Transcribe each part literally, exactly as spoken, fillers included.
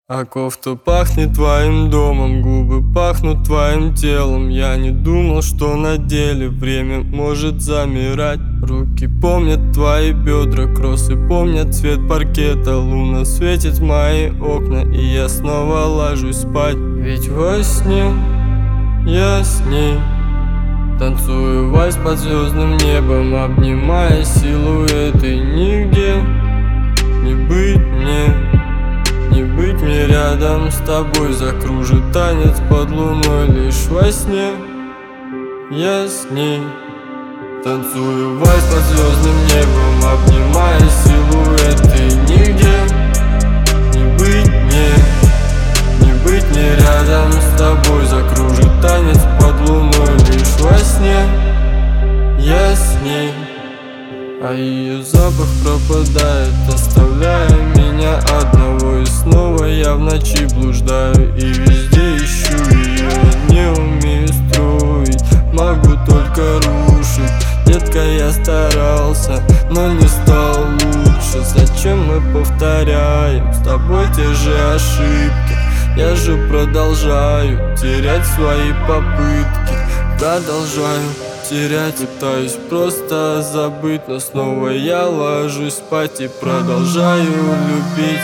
А кофта пахнет твоим домом, губы пахнут твоим телом. Я не думал, что на деле время может замирать. Руки помнят твои бедра, кроссы помнят цвет паркета. Луна светит в мои окна, и я снова ложусь спать. Ведь во сне я с ней танцую вальс под звездным небом, обнимая силуэты. Нигде не быть мне, не быть мне рядом с тобой. Закружит танец под луной лишь во сне. Я с ней танцую вальс под звездным небом, обнимая силуэты. Нигде не быть мне, не быть мне рядом с тобой. Закружит танец под луной лишь во сне. Я с ней, а ее запах пропадает, оставляя меня одного. И снова я в ночи блуждаю и везде ищу ее. Я не умею строить, могу только рушить. Детка, я старался, но не стал лучше. Зачем мы повторяем с тобой те же ошибки? Я же продолжаю терять свои попытки. Продолжаю терять, пытаюсь просто забыть, но снова я ложусь спать и продолжаю любить.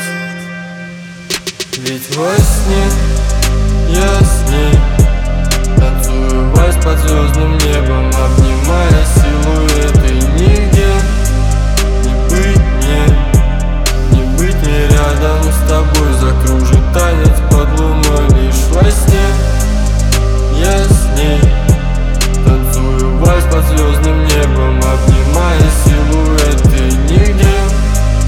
Ведь во сне я с ней танцую вальс под звездным небом, обнимая силуэты. Нигде не быть мне, не быть мне рядом с тобой. Закружит танец под луной лишь во сне. Я с ней танцую вальс под звездным небом, обнимая силуэты. Нигде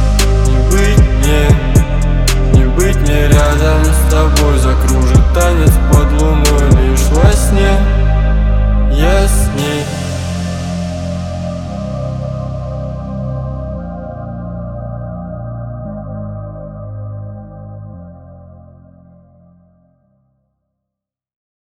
не быть мне, не быть мне рядом с тобой. Закружит танец